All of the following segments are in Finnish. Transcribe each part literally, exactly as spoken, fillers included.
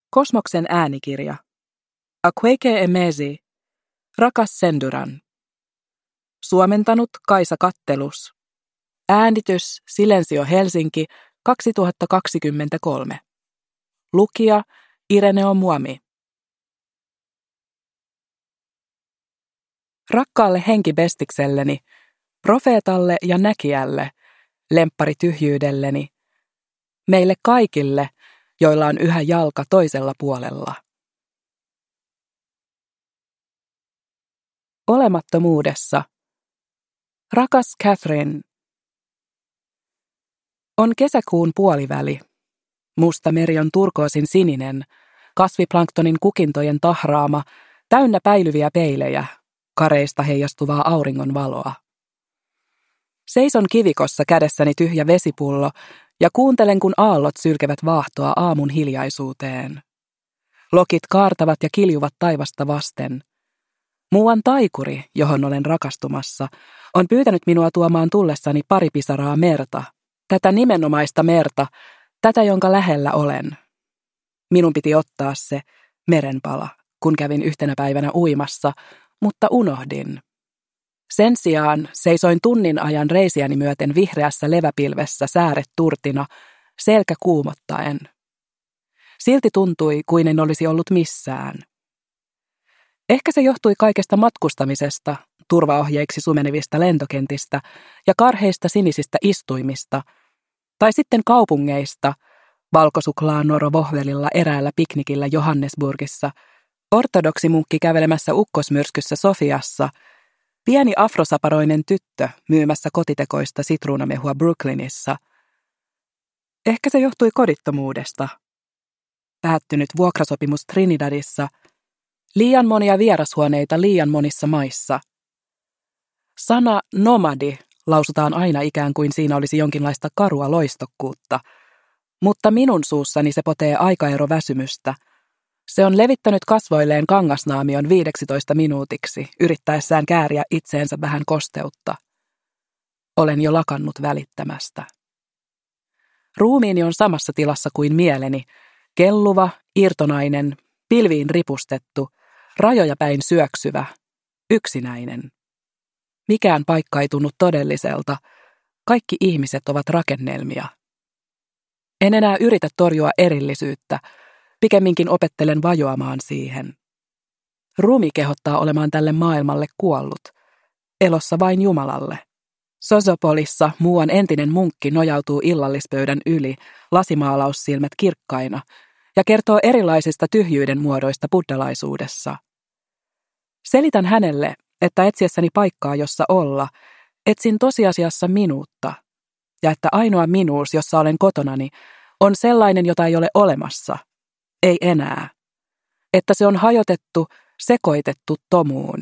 Kosmoksen äänikirja. Akweke Emezi. Rakas Senduran. Suomentanut Kaisa Kattelus. Äänitys Silensio Helsinki kaksituhattakaksikymmentäkolme. Lukija Ireneo Muami. Rakkaalle henkibestikselleni, profeetalle ja näkijälle, lemppari tyhjyydelleni, meille kaikille, joilla on yhä jalka toisella puolella. Olemattomuudessa. Rakas Catherine. On kesäkuun puoliväli. Musta meri on turkoosin sininen, kasviplanktonin kukintojen tahraama, täynnä päilyviä peilejä, kareista heijastuvaa auringon valoa. Seison kivikossa kädessäni tyhjä vesipullo ja kuuntelen, kun aallot sylkevät vaahtoa aamun hiljaisuuteen. Lokit kaartavat ja kiljuvat taivasta vasten. Muuan taikuri, johon olen rakastumassa, on pyytänyt minua tuomaan tullessani pari pisaraa merta. Tätä nimenomaista merta, tätä jonka lähellä olen. Minun piti ottaa se, merenpala, kun kävin yhtenä päivänä uimassa, mutta unohdin. Sen sijaan seisoin tunnin ajan reisiäni myöten vihreässä leväpilvessä sääret turtina, selkä kuumottaen. Silti tuntui, kuin en olisi ollut missään. Ehkä se johtui kaikesta matkustamisesta, turvaohjeiksi sumenevista lentokentistä ja karheista sinisistä istuimista, tai sitten kaupungeista, valkosuklaan norovohvelilla eräällä piknikillä Johannesburgissa, ortodoksimunkki kävelemässä ukkosmyrskyssä Sofiassa, pieni afrosaparoinen tyttö myymässä kotitekoista sitruunamehua Brooklynissa. Ehkä se johtui kodittomuudesta. Päättynyt vuokrasopimus Trinidadissa, liian monia vierashuoneita liian monissa maissa. Sana nomadi lausutaan aina ikään kuin siinä olisi jonkinlaista karua loistokkuutta, mutta minun suussani se potee aikaeroväsymystä. Se on levittänyt kasvoilleen kangasnaamion viideksitoista minuutiksi, yrittäessään kääriä itseensä vähän kosteutta. Olen jo lakannut välittämästä. Ruumiini on samassa tilassa kuin mieleni, kelluva, irtonainen, pilviin ripustettu, rajoja päin syöksyvä, yksinäinen. Mikään paikka ei tunnu todelliselta, kaikki ihmiset ovat rakennelmia. En enää yritä torjua erillisyyttä, pikemminkin opettelen vajoamaan siihen. Rumi kehottaa olemaan tälle maailmalle kuollut, elossa vain Jumalalle. Sosopolissa muuan entinen munkki nojautuu illallispöydän yli, lasimaalaussilmät kirkkaina, ja kertoo erilaisista tyhjyyden muodoista buddhalaisuudessa. Selitän hänelle, että etsiessäni paikkaa, jossa olla, etsin tosiasiassa minuutta, ja että ainoa minuus, jossa olen kotonani, on sellainen, jota ei ole olemassa, ei enää, että se on hajotettu, sekoitettu tomuun.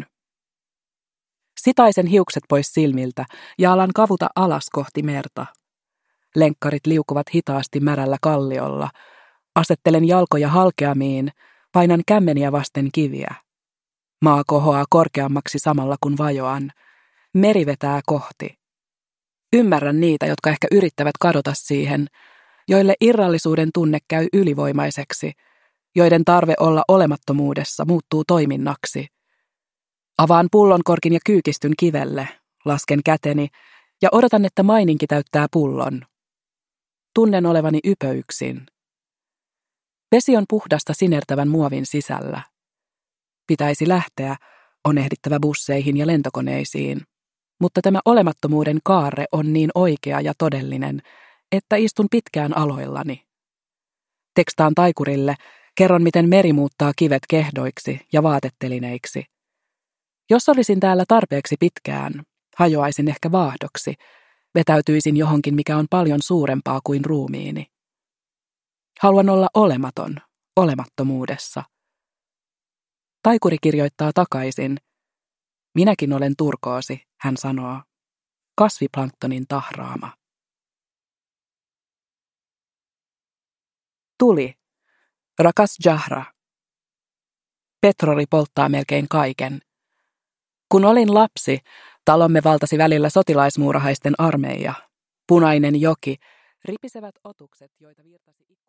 Sitaisen hiukset pois silmiltä ja alan kavuta alas kohti merta. Lenkkarit liukuvat hitaasti märällä kalliolla. Asettelen jalkoja halkeamiin, painan kämmeniä vasten kiviä. Maa kohoaa korkeammaksi samalla kun vajoan. Meri vetää kohti. Ymmärrän niitä, jotka ehkä yrittävät kadota siihen, joille irrallisuuden tunne käy ylivoimaiseksi, joiden tarve olla olemattomuudessa muuttuu toiminnaksi. Avaan pullonkorkin ja kyykistyn kivelle, lasken käteni ja odotan, että maininki täyttää pullon. Tunnen olevani ypöyksin. Vesi on puhdasta sinertävän muovin sisällä. Pitäisi lähteä, on ehdittävä busseihin ja lentokoneisiin, mutta tämä olemattomuuden kaarre on niin oikea ja todellinen, että istun pitkään aloillani. Tekstaan taikurille, kerron miten meri muuttaa kivet kehdoiksi ja vaatettelineiksi. Jos olisin täällä tarpeeksi pitkään, hajoaisin ehkä vaahdoksi, vetäytyisin johonkin, mikä on paljon suurempaa kuin ruumiini. Haluan olla olematon, olemattomuudessa. Taikuri kirjoittaa takaisin. Minäkin olen turkoosi, hän sanoo. Kasviplanktonin tahraama. Tuli. Rakas Jahra. Petroli polttaa melkein kaiken. Kun olin lapsi, talomme valtasi välillä sotilaismuurahaisten armeija. Punainen joki, ripisevät otukset, joita virtasi